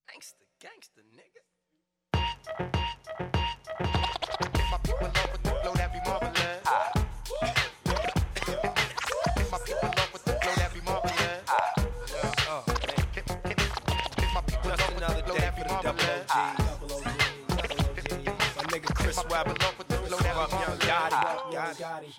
Gangsta, gangsta, nigga. My people love with the flow that be marvelous. My people love with the flow that be marvelous. My people Just love with the another flow day that for be the double marvelous. OGs. My nigga Chris Webber, love with the flow that be Young Gotti.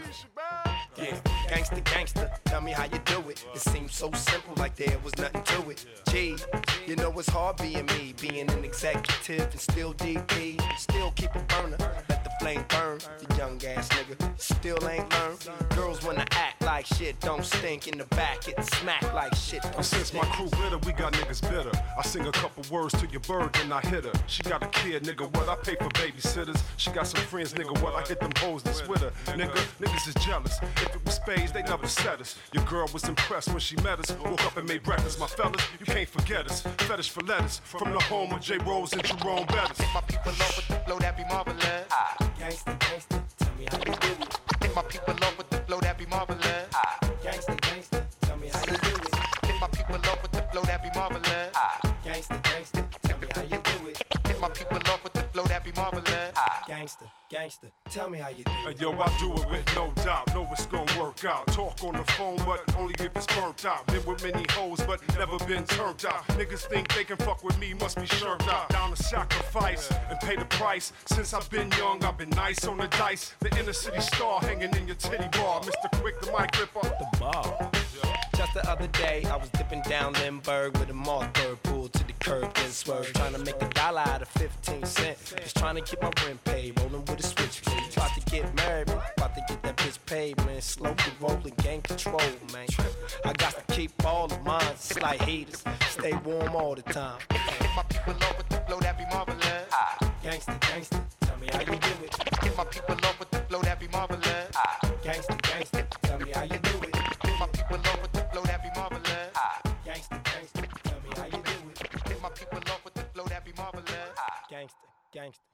Yeah, gangsta, gangsta, tell me how you do it. It seems so simple, like there was nothing to it. Gee, you know it's hard being me, being an executive and still DP, still keep a burner, let the flame burn. The young ass nigga still ain't learned. Girls wanna act like shit don't stink, in the back it smack like shit don't Since stink. my crew glitter, we got niggas bitter. I sing a couple words to your bird, then I hit her. She got a kid, nigga, what? I pay for babysitters. She got some friends, nigga, what? I hit them hoes that's with her. Niggas is jealous. If it was spades, they never said us. Your girl was impressed when she met us. Woke up and made breakfast. My fellas, you can't forget us. Fetish for letters from the home of J. Rose and Jerome Bettis. My people love with the flow that be marvelous. Gangsta, gangsta, tell me how you do it. My people love with the flow that be marvelous. Gangsta, gangsta, tell me how you do it. My people love with the flow that be marvelous. Gangsta, gangsta, tell me how you do it. My people love with the flow that be marvelous. Gangsta, gangsta, tell me how you do Hey, it. yo, I do it with no doubt. Know it's gonna work out. Talk on the phone, but only if it's burnt out. Been with many hoes, but never been turned out. Niggas think they can fuck with me, must be shirked out. Down to sacrifice and pay the price. Since I've been young, I've been nice on the dice. The inner city star hanging in your titty bar. Mr. Quick, the mic gripper. The ball. Just the other day, I was dipping down Lindbergh with a Mossberg, pulled to the curb, then swerve. Trying to make a dollar out of 15 cents. Just trying to keep my rent paid, rolling with a switchblade. About to get married, man. About to get that bitch paid, man. Slowly rolling, gain control, man. I got to keep all of mine, it's like heaters. Stay warm all the time. My people love with the flow that be marvelous. Gangsta, gangsta, tell me how you do it. My people love with the flow that be marvelous. Gangsta, gangsta, tell me how you do it. My people love with the flow that be marvelous. Gangsta, gangsta, tell me how you do it. My people love with the flow that be marvelous. Gangsta, gangsta.